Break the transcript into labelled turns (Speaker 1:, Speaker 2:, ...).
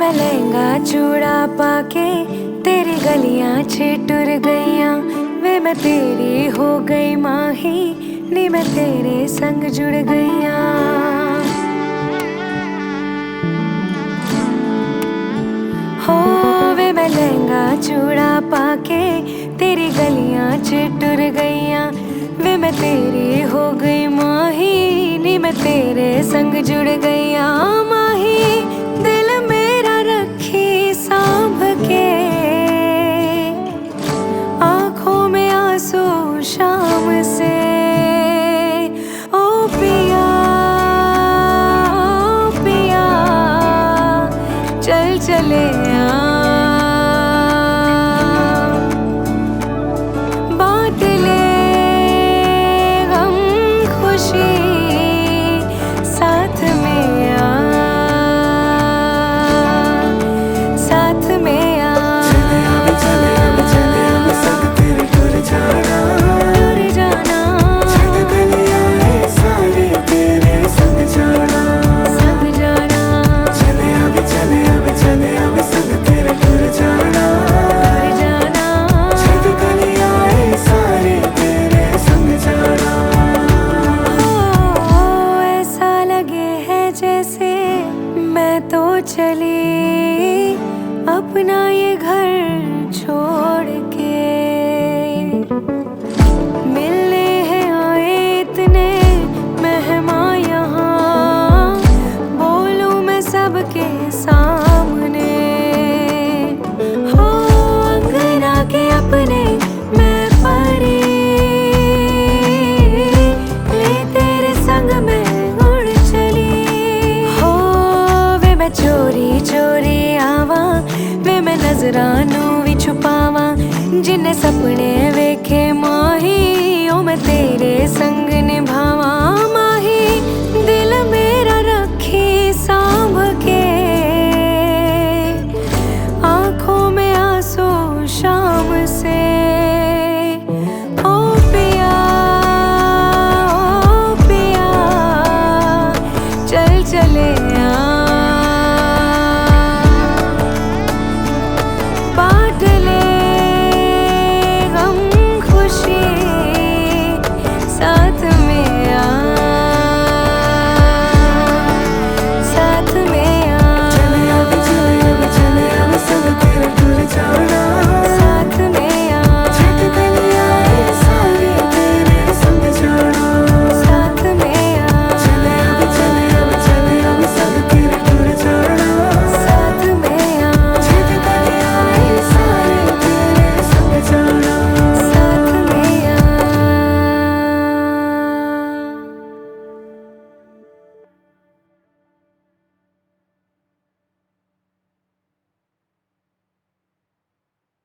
Speaker 1: मैं लहंगा चूड़ा पाके तेरी गलियां छिटुर गईयां वे मैं तेरी हो गई माही नी मैं तेरे संग जुड़ गईयां। हो वे मैं लहंगा चूड़ा पाके तेरी गलियां छिटुर गईयां वे मैं तेरी हो गई माही नी मैं तेरे संग जुड़ गईयां। माही दिल मेरा रखी सांभ के आंखों में आंसू शाम से